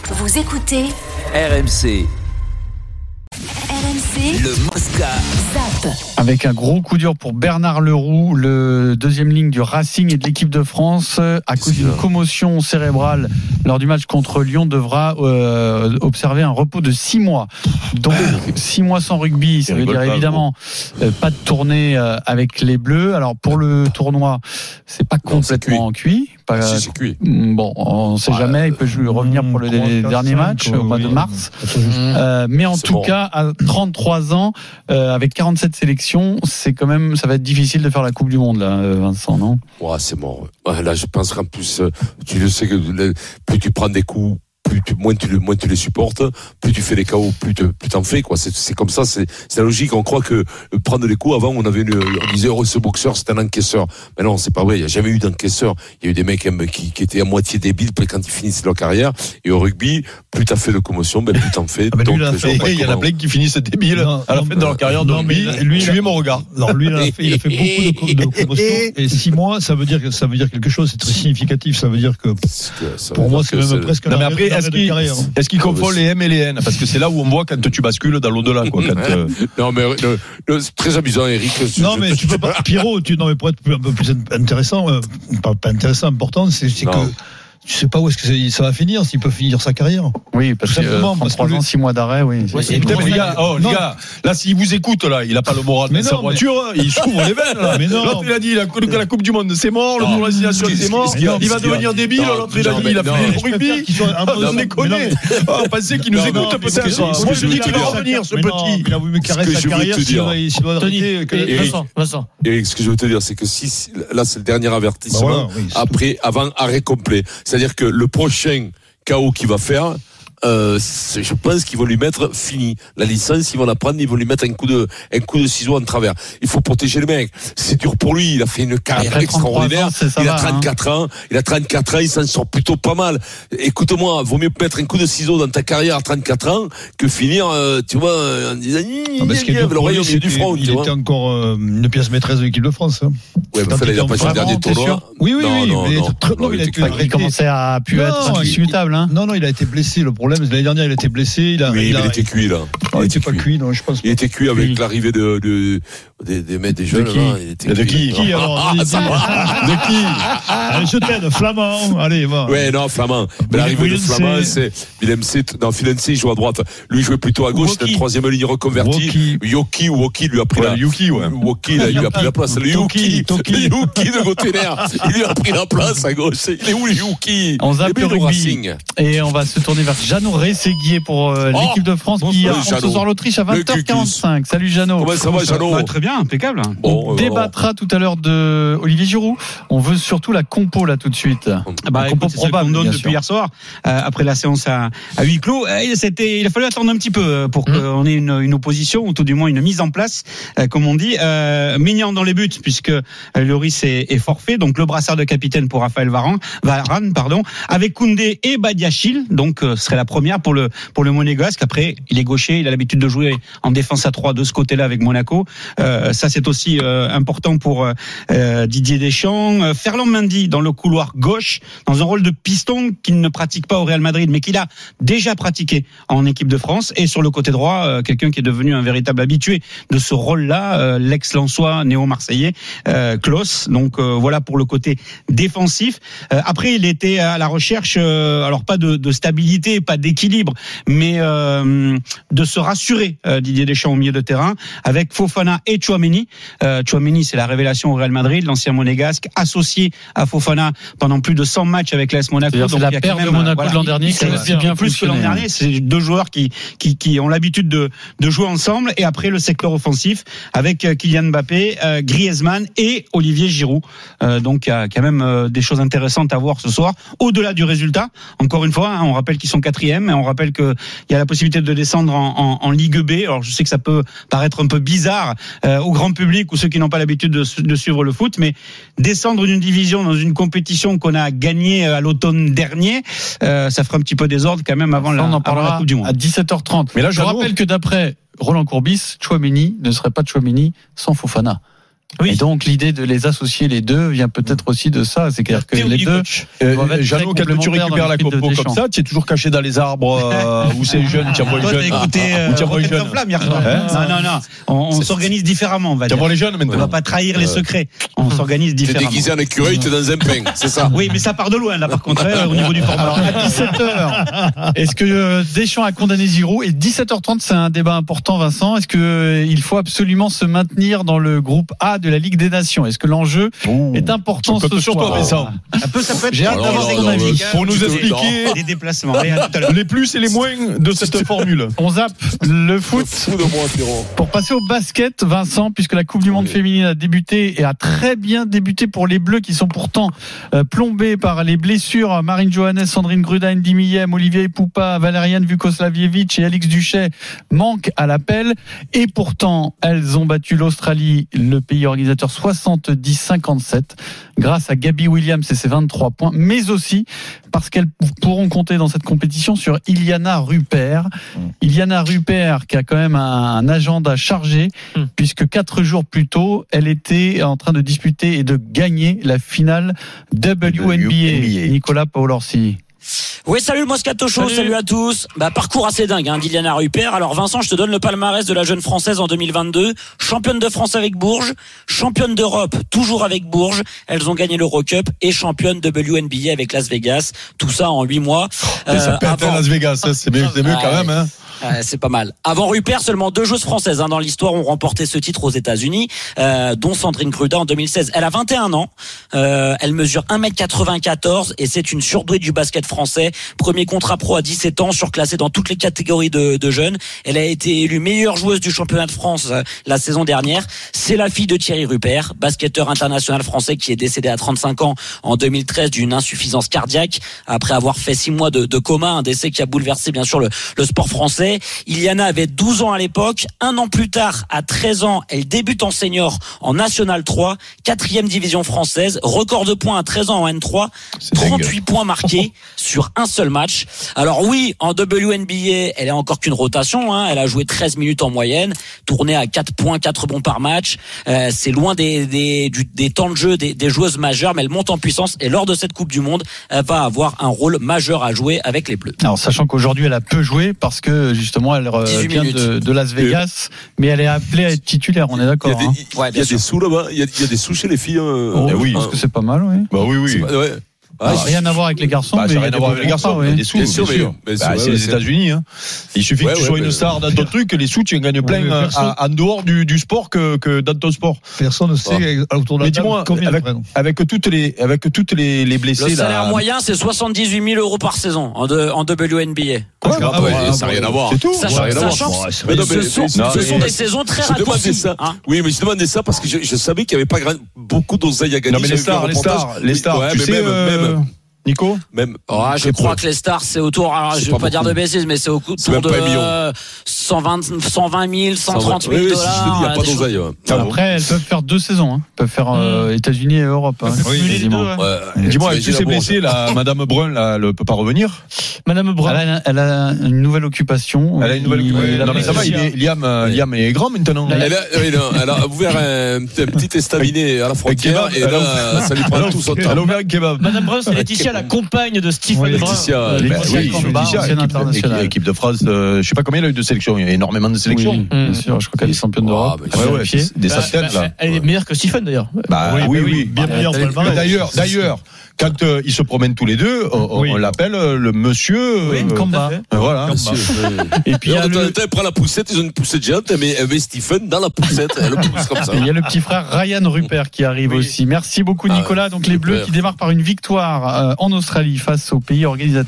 Vous écoutez RMC. RMC, Le Mosca. Zap. Avec un gros coup dur pour Bernard Leroux, le deuxième ligne du Racing et de l'équipe de France, à cause d'une commotion cérébrale lors du match contre Lyon, devra observer un repos de 6 mois. Donc 6 mois sans rugby, ça veut dire évidemment pas de tournée avec les Bleus. Alors pour le tournoi, c'est pas complètement cuit. C'est cuit. Bon, on ne sait jamais, il peut revenir pour le dernier match au mois de mars. Mais en tout cas, à 33 ans, avec 47 sélections, c'est quand même, ça va être difficile de faire la Coupe du Monde, là, Vincent, non? Ouais, c'est mort. Ouais, là, je pense qu'en plus, tu le sais que plus tu prends des coups, moins tu les supportes, plus tu fais les KO, plus t'en fais, quoi. C'est comme ça, c'est la logique. On croit que prendre les coups, avant, on disait, ce boxeur, c'est un encaisseur. Mais non, c'est pas vrai. Il n'y a jamais eu d'encaisseur. Il y a eu des mecs qui étaient à moitié débiles quand ils finissent leur carrière. Et au rugby, plus t'as fait de commotion, plus t'en fais. Donc, il y en a plein qui finissent débiles à la fin de leur carrière de rugby. Lui, tu es mon regard. Non, lui, il a fait beaucoup de commotions. Et 6 mois, ça veut dire quelque chose. C'est très significatif. Ça veut dire que, pour moi, c'est même presque un arrêt de carrière. Est-ce qu'il confond les M et les N? Parce que c'est là où on voit quand tu bascules dans l'au-delà, quoi. Non, mais c'est très amusant, Eric. Non, mais tu peux pas, Pierrot, pour être un peu plus intéressant, pas intéressant, important, c'est que tu sais pas où est-ce que ça va finir, s'il peut finir sa carrière. Oui, parce que 33 ans, 6 mois d'arrêt, oui. Putain, mais les gars, là, s'il vous écoute, là, il a pas le moral de sa voiture, il s'ouvre les veines, là. Mais non. L'autre, il a dit, la Coupe du Monde, c'est mort, le tour de destination, c'est mort. Il va devenir débile, l'autre, il a dit, il a fait le rugby. On déconne. On pensait qu'il nous écoute, peut-être. Moi, je dis qu'il va revenir, ce petit. Il a voulu me carrer sa carrière, s'il doit arrêter. Vincent. Eric, ce que je veux te dire, c'est que si, là, c'est le dernier avertissement, avant arrêt complet. C'est-à-dire que le prochain KO qu'il va faire, je pense qu'ils vont lui mettre fini. La licence, ils vont la prendre, ils vont lui mettre un coup de ciseau en travers. Il faut protéger le mec. C'est dur pour lui. Il a fait une carrière extraordinaire. Il a 34 ans. Il s'en sort plutôt pas mal. Écoute-moi, vaut mieux mettre un coup de ciseau dans ta carrière à 34 ans que finir, tu vois, en disant, l'oreille au milieu du front. Il était encore une pièce maîtresse de l'équipe de France. Ouais, mais il a passé le dernier tournoi. Oui. Il commençait à pu être indiscutable, hein. Non, il a été blessé. Le problème, l'année dernière, il a été blessé. Il était cuit, là. Il n'était pas cuit, non, je pense. Il était cuit avec l'arrivée des mecs, des jeunes. De qui alors? De qui? Allez, je t'aide, Flamand. Allez, va. Ouais, non, Flamand. Mais l'arrivée de Flamand, c'est Filense, il joue à droite. Lui, il jouait plutôt à gauche. C'était une troisième ligne reconvertie. Woki lui a pris Woki, il lui a pris la place. Le Yuki de Gauthener. Il lui a pris la place à gauche. Il est où, le Yuki? On zappe le rugby. Et on va se tourner vers Jeannot Rességuier pour l'équipe de France qui affronte ce soir l'Autriche à 20h45. Salut Jeannot. Comment ça va, Jeannot? Très bien, impeccable. On débattra tout à l'heure de Olivier Giroud. On veut surtout la compo là tout de suite. La compo probable qu'on donne depuis hier soir, après la séance à huis clos. Il a fallu attendre un petit peu pour qu'on ait une opposition, ou tout du moins une mise en place, comme on dit. Maignan dans les buts, puisque Lloris est forfait. Donc le brassard de capitaine pour Raphaël Varane, avec Koundé et Badiachil. Donc ce serait la première pour le Monégasque. Après, il est gaucher, il a l'habitude de jouer en défense à 3 de ce côté-là avec Monaco. Ça c'est aussi important pour Didier Deschamps. Ferland Mendy dans le couloir gauche, dans un rôle de piston qu'il ne pratique pas au Real Madrid, mais qu'il a déjà pratiqué en équipe de France. Et sur le côté droit, quelqu'un qui est devenu un véritable habitué de ce rôle-là, l'ex-Lensois néo-marseillais, Klose. Donc voilà pour le côté défensif. Après, il était à la recherche, alors pas de stabilité, pas d'équilibre, mais de se rassurer, Didier Deschamps au milieu de terrain, avec Fofana et Tchouaméni. Tchouaméni, c'est la révélation au Real Madrid, l'ancien monégasque, associé à Fofana pendant plus de 100 matchs avec l'AS Monaco. C'est la paire de Monaco de l'an dernier. C'est bien plus que l'an dernier. C'est deux joueurs qui ont l'habitude de jouer ensemble. Et après, le secteur offensif avec Kylian Mbappé, Griezmann et Olivier Giroud. Donc, il y a quand même des choses intéressantes à voir ce soir. Au-delà du résultat, encore une fois, on rappelle qu'ils sont 4e et on rappelle qu'il y a la possibilité de descendre en Ligue B. Alors, je sais que ça peut paraître un peu bizarre au grand public ou ceux qui n'ont pas l'habitude de suivre le foot, mais descendre d'une division dans une compétition qu'on a gagnée à l'automne dernier, ça fera un petit peu désordre quand même avant la Coupe du Monde. À 17h30. Mais là, je rappelle que d'après Roland Courbis, Tchouaméni ne serait pas Tchouaméni sans Fofana. Oui. Et donc l'idée de les associer les deux vient peut-être aussi de ça, c'est-à-dire que les deux. Jeannot, quand tu récupères la compo comme ça, tu es toujours caché dans les arbres où c'est jeune, tu envoies les jeunes. Écoutez, non, on s'organise différemment, on va dire. Tu envoies les jeunes maintenant. On va pas trahir les secrets. On s'organise différemment. T'es déguisé en écureuil, t'es dans un pain, c'est ça. Oui, mais ça part de loin là par contre au niveau du format. Alors, à 17h, est-ce que Deschamps a condamné Giroud? Et 17h30, c'est un débat important, Vincent. Est-ce que il faut absolument se maintenir dans le groupe A de la Ligue des Nations? Est-ce que l'enjeu est important ce soir? Sur toi, Vincent. Ça peut être. J'ai hâte d'avoir ton avis. Pour nous expliquer des déplacements. Les plus et les moins de cette formule. On zappe le foot pour passer au basket, Vincent, puisque la Coupe du Monde féminine a débuté et a très bien débuté pour les Bleus qui sont pourtant plombés par les blessures. Marine Johannes, Sandrine Gruda, Andy Millem, Olivier Poupa, Valériane Vukoslavievich et Alix Duchet manquent à l'appel. Et pourtant, elles ont battu l'Australie, le pays organisateur, 70-57, grâce à Gabby Williams et ses 23 points, mais aussi parce qu'elles pourront compter dans cette compétition sur Iliana Rupert. Iliana Rupert qui a quand même un agenda chargé, puisque 4 jours plus tôt, elle était en train de disputer et de gagner la finale WNBA. Nicolas Paolorsi. Oui, salut le Moscato Show, salut à tous. Parcours assez dingue, d'Iliana Rupert. Alors Vincent, je te donne le palmarès de la jeune Française en 2022. Championne de France avec Bourges, championne d'Europe toujours avec Bourges. Elles ont gagné l'Eurocup et championne WNBA avec Las Vegas. Tout ça en 8 mois. Ça pète à Las Vegas, c'est mieux quand même, hein. C'est pas mal. Avant Rupert, seulement 2 joueuses françaises dans l'histoire ont remporté ce titre aux États-Unis, dont Sandrine Gruda en 2016. Elle a 21 ans, elle mesure 1m94 et c'est une surdouée du basket français. Premier contrat pro à 17 ans, surclassée dans toutes les catégories de jeunes. Elle a été élue meilleure joueuse du championnat de France la saison dernière. C'est la fille de Thierry Rupert, basketteur international français qui est décédé à 35 ans en 2013 d'une insuffisance cardiaque après avoir fait 6 mois de coma, un décès qui a bouleversé bien sûr le sport français. Iliana avait 12 ans à l'époque. 1 an plus tard, à 13 ans, elle débute en senior en National 3, 4e division française. Record de points à 13 ans en N3. 38 points marqués sur un seul match. Alors oui, en WNBA, elle est encore qu'une rotation. Elle a joué 13 minutes en moyenne, tourné à 4 points, 4 rebonds par match. C'est loin des temps de jeu des joueuses majeures, mais elle monte en puissance. Et lors de cette Coupe du Monde, elle va avoir un rôle majeur à jouer avec les Bleus. Alors, sachant qu'aujourd'hui, elle a peu joué parce que justement, elle vient de Las Vegas, mais elle est appelée à être titulaire, on est d'accord. Il y a des sous là-bas, il y a des sous chez les filles. Oui, je pense que c'est pas mal, oui. Bah oui. Rien à voir avec les garçons. Ça n'a rien à voir avec les garçons. Il y a des sous, bien sûr. C'est les États-unis. Il suffit que tu sois une star dans ton truc, les sous, tu en gagnes plein en dehors du sport que dans ton sport. Personne ne sait autour de la table combien. Avec toutes les blessés. Le salaire moyen, c'est 78 000 € par saison en WNBA. Ça n'a rien à voir. C'est tout. Sachant que ce sont des saisons très raccourcies. Oui, mais je demandais ça parce que je savais qu'il n'y avait pas beaucoup d'oseille à gagner. Non, mais les stars, tu sais, Nico, même. Je crois que les stars, c'est autour. Alors, je vais pas dire de bêtises, mais c'est autour de 120 000, 130 000 $. Il n'y a pas d'oseille. Après, elles peuvent faire 2 saisons. Elles peuvent faire États-Unis et Europe. Dis-moi, tu sais blessée, Madame Brun, elle ne peut pas revenir. Madame Brun, elle a une nouvelle occupation. Elle a une nouvelle occupation. Non, mais ça va, Liam est grand maintenant. Elle a ouvert un petit estaminet à la frontière et là, ça lui prend tout son temps. Elle a ouvert un kebab. Madame Brun, c'est Laetitia, la compagne de Stephen Brun. Laetitia, équipe de France, je sais pas combien elle a eu de sélections. Il y a énormément de sélections. Bien sûr, je crois qu'elle est championne d'Europe. Des centaines là. Elle est meilleure que Stephen d'ailleurs. Oui, bien meilleure. D'ailleurs, quand ils se promènent tous les deux, on l'appelle le monsieur. Combat. Voilà. Et puis elle prend la poussette, ils ont une poussette géante, mais elle met Stephen dans la poussette, elle le pousse comme ça. Il y a le petit frère Ryan Rupert qui arrive aussi. Merci beaucoup Nicolas. Donc les Bleus qui démarrent par une victoire en Australie face au pays organisateur.